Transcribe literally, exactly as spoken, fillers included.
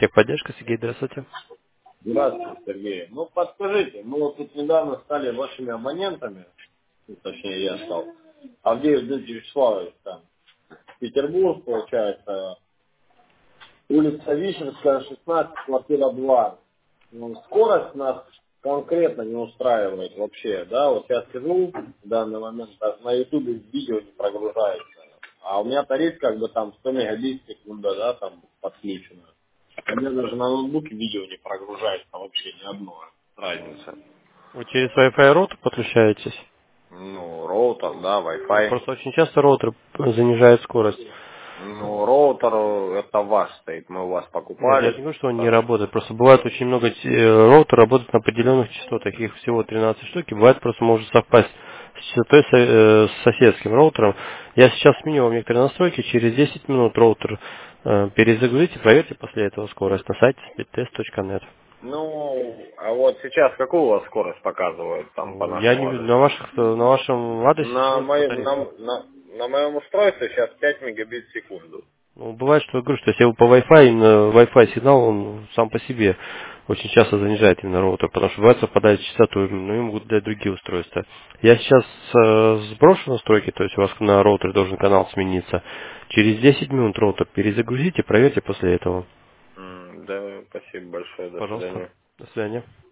Техподдержка, Сергей, здравствуйте. Здравствуйте, Сергей. Ну, подскажите, мы вот тут недавно стали вашими абонентами, ну, точнее, я стал. Авдеев Дмитрий Вячеславович, там, Петербург, получается, улица Вишенская, шестнадцать, квартира два. Ну, скорость нас конкретно не устраивает вообще, да, вот я сижу в данный момент, даже на ютубе видео не прогружается, а у меня тариф как бы там сто мегабит в секунду, да, там подключено. У меня даже на ноутбуке видео не прогружается вообще ни одно. Разница. Вы через Wi-Fi роутер подключаетесь? Ну, роутер, да, Ну, Wi-Fi. просто очень часто роутер занижает скорость. Ну, роутер это ваш стоит, мы у вас Нет, я не покупали. говорю, что он не работает. Просто бывает очень много э, роутер работает на определенных частотах. Их всего тринадцать штук. И бывает просто может совпасть с частотой со- э, с соседским роутером. Я сейчас сменю вам некоторые настройки. Через десять минут роутер э, перезагрузите, проверьте после этого скорость на сайте speedtest точка нет. Ну, а вот сейчас какую у вас скорость показывают там по Я не нашему вижу, на адресу? ваших, на вашем адресе На скорость по моем, на, тарифу. на, на моем устройстве сейчас пять мегабит в секунду. Ну, бывает, что я говорю, что если вы по Wi-Fi, именно Wi-Fi сигнал, он сам по себе очень часто занижает именно роутер, потому что бывает совпадает с частотой, но им могут дать другие устройства. Я сейчас э, сброшу настройки, то есть у вас на роутере должен канал смениться. Через десять минут роутер перезагрузите, проверьте после этого. М, Да, спасибо большое, до Пожалуйста. свидания. До свидания.